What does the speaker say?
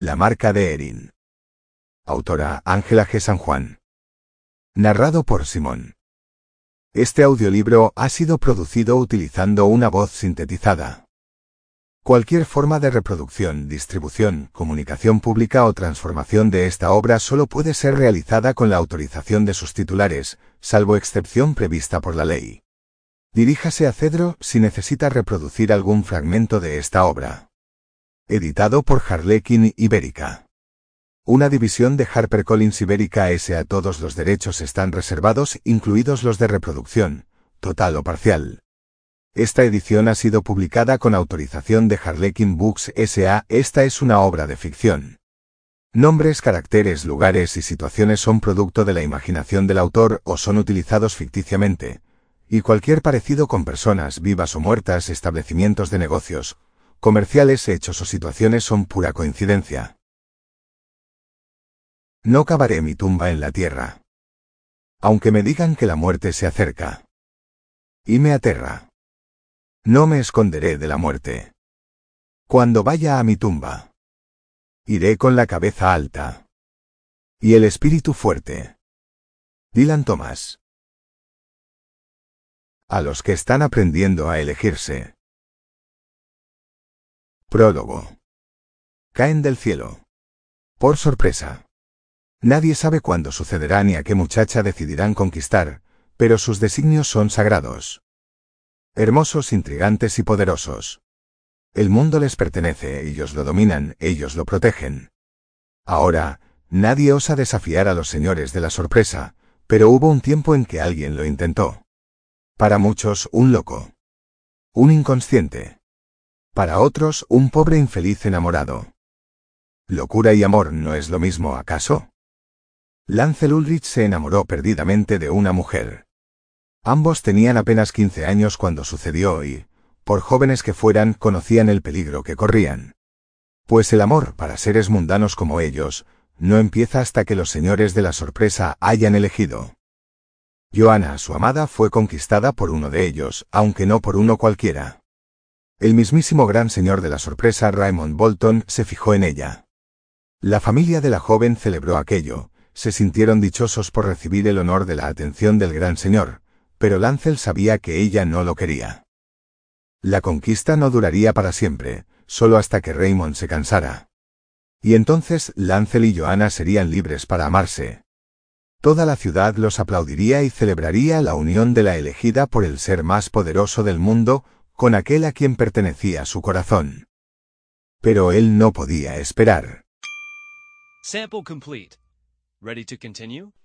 La marca de Erin. Autora Ángela G. San Juan. Narrado por Simón. Este audiolibro ha sido producido utilizando una voz sintetizada. Cualquier forma de reproducción, distribución, comunicación pública o transformación de esta obra solo puede ser realizada con la autorización de sus titulares, salvo excepción prevista por la ley. Diríjase a Cedro si necesita reproducir algún fragmento de esta obra. Editado por Harlequin Ibérica. Una división de HarperCollins Ibérica S.A. Todos los derechos están reservados, incluidos los de reproducción, total o parcial. Esta edición ha sido publicada con autorización de Harlequin Books S.A. Esta es una obra de ficción. Nombres, caracteres, lugares y situaciones son producto de la imaginación del autor o son utilizados ficticiamente, y cualquier parecido con personas vivas o muertas, establecimientos de negocios, comerciales, hechos o situaciones son pura coincidencia. No cavaré mi tumba en la tierra. Aunque me digan que la muerte se acerca. Y me aterra. No me esconderé de la muerte. Cuando vaya a mi tumba. Iré con la cabeza alta. Y el espíritu fuerte. Dylan Thomas. A los que están aprendiendo a elegirse. Prólogo. Caen del cielo. Por sorpresa. Nadie sabe cuándo sucederá ni a qué muchacha decidirán conquistar, pero sus designios son sagrados. Hermosos, intrigantes y poderosos. El mundo les pertenece, ellos lo dominan, ellos lo protegen. Ahora, nadie osa desafiar a los señores de la sorpresa, pero hubo un tiempo en que alguien lo intentó. Para muchos, un loco. Un inconsciente. Para otros, un pobre infeliz enamorado. ¿Locura y amor no es lo mismo, acaso? Lancel Ulrich se enamoró perdidamente de una mujer. Ambos tenían apenas 15 años cuando sucedió y, por jóvenes que fueran, conocían el peligro que corrían. Pues el amor, para seres mundanos como ellos, no empieza hasta que los señores de la sorpresa hayan elegido. Joanna, su amada, fue conquistada por uno de ellos, aunque no por uno cualquiera. El mismísimo gran señor de la sorpresa, Raymond Bolton, se fijó en ella. La familia de la joven celebró aquello, se sintieron dichosos por recibir el honor de la atención del gran señor, pero Lancel sabía que ella no lo quería. La conquista no duraría para siempre, solo hasta que Raymond se cansara. Y entonces Lancel y Joanna serían libres para amarse. Toda la ciudad los aplaudiría y celebraría la unión de la elegida por el ser más poderoso del mundo, con aquel a quien pertenecía su corazón. Pero él no podía esperar. Sample complete. Ready to continue?